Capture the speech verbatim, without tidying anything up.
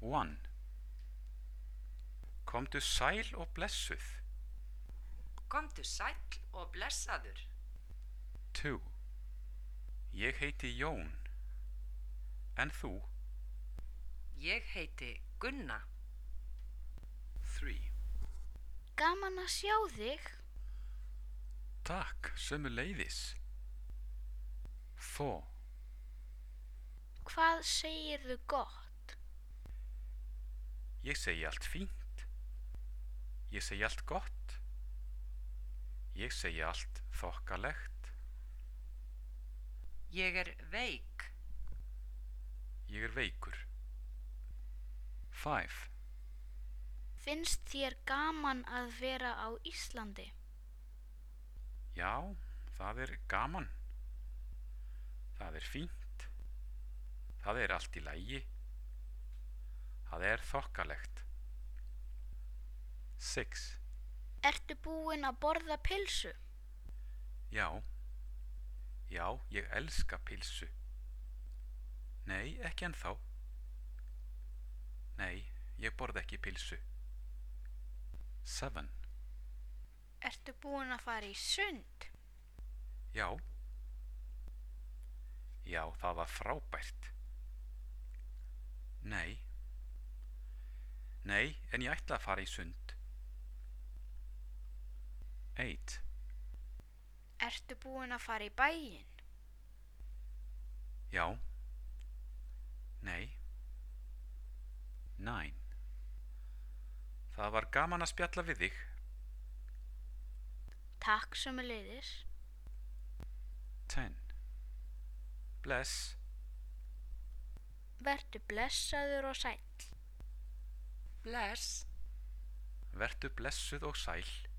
One. Komdu sæl og blessuð. Komdu sæll og blessaður. Two. Ég heiti Jón. En þú? Ég heiti Gunna. Three. Gaman að sjá þig. Takk, sömuleiðis. Four. Hvað segirðu gott? Ég segi allt fínt. Ég segi allt gott. Ég segi allt þokkalegt. Ég er veik. Ég er veikur. Five. Finnst þér gaman að vera á Íslandi? Já, það er gaman. Það er fínt. Það er allt í lagi. Það er þokkalegt. Six. Ertu búinn að borða pylsu? Já. Já, ég elska pylsu. Nei, ekki ennþá. Nei, ég borða ekki pylsu. Seven. Ertu búinn að fara í sund? Já. Já, það var frábært. Nei. Nei, en ég ætla að fara í sund. Eight. Ertu búinn að fara í bæinn? Já. Nei. Nine. Það var gaman að spjalla við þig. Takk sömuleiðis. Ten. Bless. Vertu blessaður og sæll. Bless. Vertu blessuð og sæl.